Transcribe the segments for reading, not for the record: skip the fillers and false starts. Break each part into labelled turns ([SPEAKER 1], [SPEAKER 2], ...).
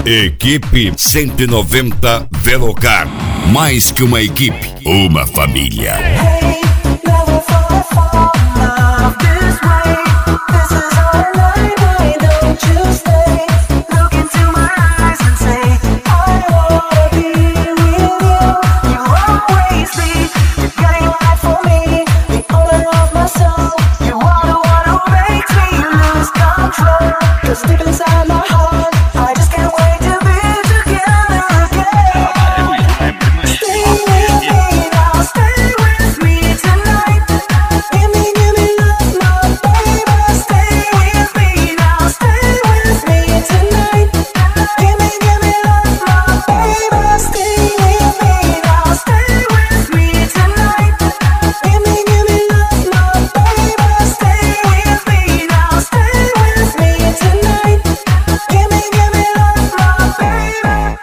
[SPEAKER 1] Equipe 190 Velocar. Mais que uma equipe, uma família.
[SPEAKER 2] Deep inside my heart, I just can't wait to be together again. Stay with me now, stay with me tonight. Give me love, my baby. Stay with me now, stay with me tonight. Give me love, my baby. Stay with me now, stay with me tonight. Give me love, my baby. Stay with me now, stay with me tonight. Give me love, my baby.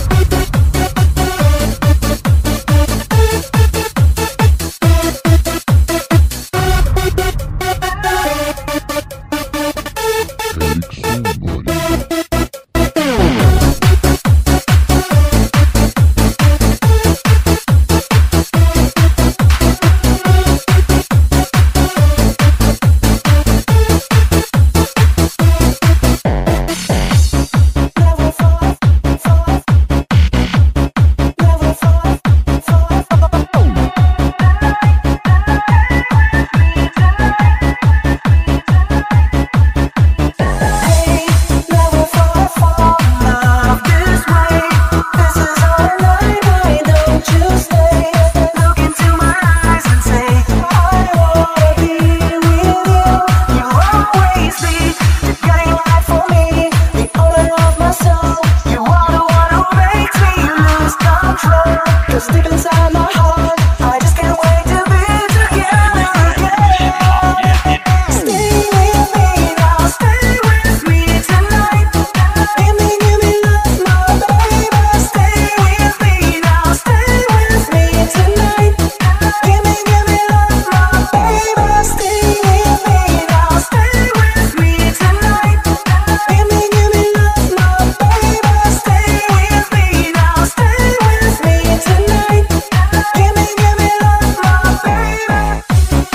[SPEAKER 2] Deep inside my heart, I just can't wait to be together again. Stay with me now, stay with me tonight. Give me love, my baby. Stay with me now, stay with me tonight. Give me love, my baby. Stay with me now, stay with me tonight. Give me love, my baby. Stay with me now, stay with me tonight. Give me love, my baby.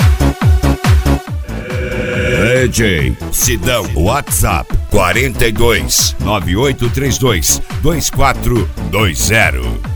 [SPEAKER 1] DJ Sidão, WhatsApp 42 9832 2420.